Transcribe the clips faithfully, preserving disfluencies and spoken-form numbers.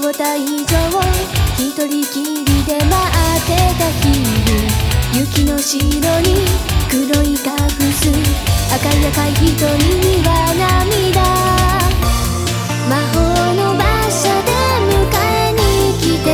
ごた以上一人きりで待ってた日、雪の白に黒いカフス、赤い赤い瞳には涙、魔法の馬車で迎えに来て、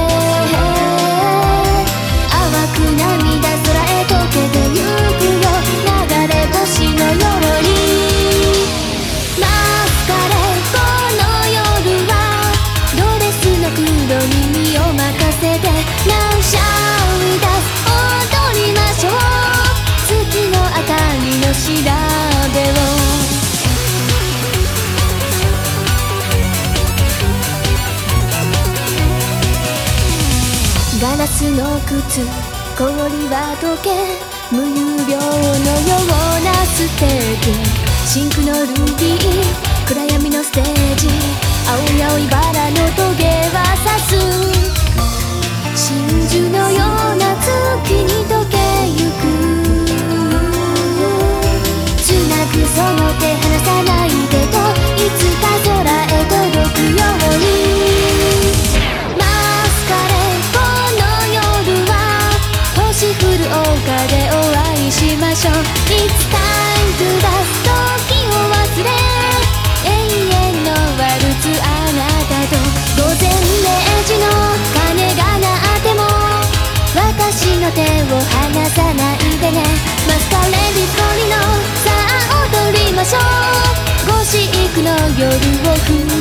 淡く涙空へ溶けてゆくよ、流れ星のように。マスカレードの夜はドレスの黒に身を任せて、Now shall we dance 踊りましょう、月の明かりの調べを。ガラスの靴、氷は溶け、無有病のようなステージ、シンクのルビー、暗闇のステージ、青い青いバラのトゲは刺す、真珠のような月に溶けゆく、つなぐその手離さないでと、いつか空へ届くように。星降る丘でお会いしましょう。 It's time to dance 時を忘れ、永遠のワルツあなたと。午前零時の鐘が鳴っても私の手を離さないでね。マスカレード通りのさあ踊りましょう。ゴシックの夜を踏